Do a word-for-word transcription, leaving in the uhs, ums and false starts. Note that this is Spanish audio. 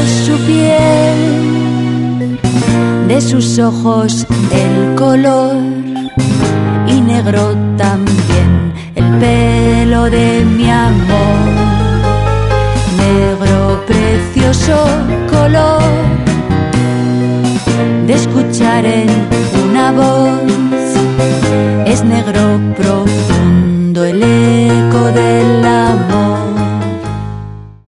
su piel, de sus ojos el color y negro también el pelo de mi amor. Negro precioso color de escuchar en una voz, es negro pro